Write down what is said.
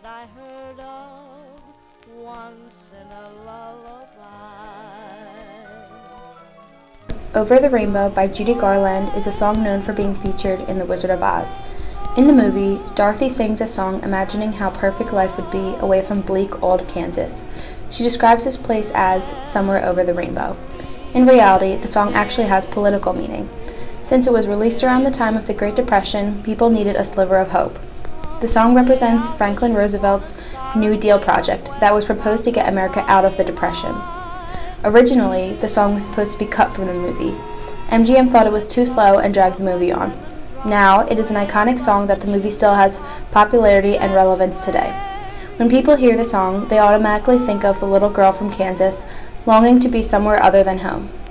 that I heard of once in a lullaby. Over the Rainbow by Judy Garland is a song known for being featured in The Wizard of Oz. In the movie, Dorothy sings a song imagining how perfect life would be away from bleak old Kansas. She describes this place as somewhere over the rainbow. In reality, the song actually has political meaning. Since it was released around the time of the Great Depression, people needed a sliver of hope. The song represents Franklin Roosevelt's New Deal project that was proposed to get America out of the Depression. Originally, the song was supposed to be cut from the movie. MGM thought it was too slow and dragged the movie on. Now, it is an iconic song that the movie still has popularity and relevance today. When people hear the song, they automatically think of the little girl from Kansas longing to be somewhere other than home.